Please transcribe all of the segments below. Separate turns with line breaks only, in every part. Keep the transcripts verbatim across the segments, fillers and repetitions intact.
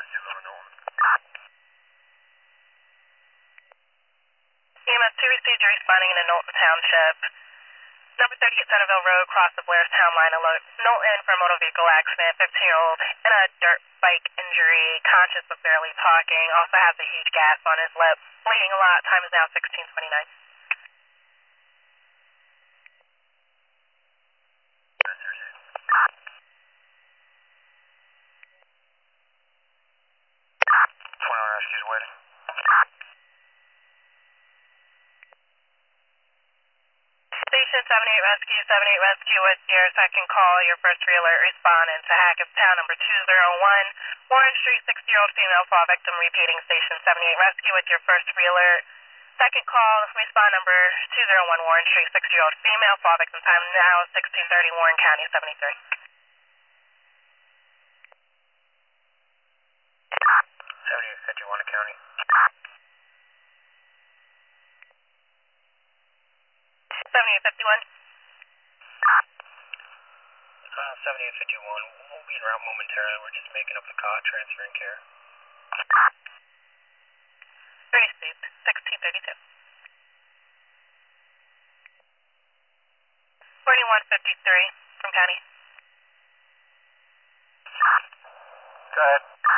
E M S two received you responding in Knowlton Township. Number thirty-eight Centerville Road, across the Blair's Town Line, alert. Knowlton for a motor vehicle accident, fifteen-year-old in a dirt bike injury, conscious but barely talking, also has a huge gas on his lip, bleeding a lot, time is now sixteen twenty-nine.
twenty-one rescues waiting.
Station seventy-eight Rescue, seventy-eight Rescue with your second call, your first re-alert respond into Hackettstown, number two oh one, Warren Street, sixty-year-old female fall victim, repeating Station seventy-eight Rescue with your first re-alert. Second call, respond number two oh one, Warren Street, sixty-year-old female fall victim, time now sixteen thirty, Warren County, seventy-three.
seventy-eight fifty-one County.
seventy-eight fifty-one.
Uh, seventy-eight fifty-one, we'll be en route momentarily. We're just making up the call, transferring care.
Received, sixteen thirty-two. forty-one fifty-three from County.
Go ahead.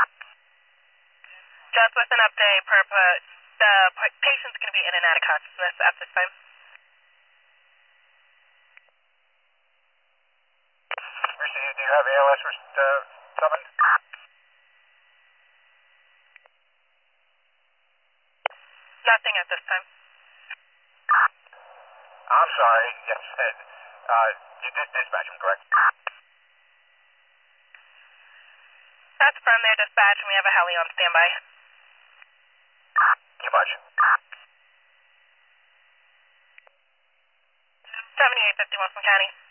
Just with an update, perp, uh, the patient's going to be in and out of consciousness at this time.
Received, do you have A L S for uh, summoned?
Nothing at this time.
I'm sorry, yes, uh, you did dispatch him, correct?
That's from their dispatch, and we have a heli on standby.
Too much.
seventy-eight fifty-one from County.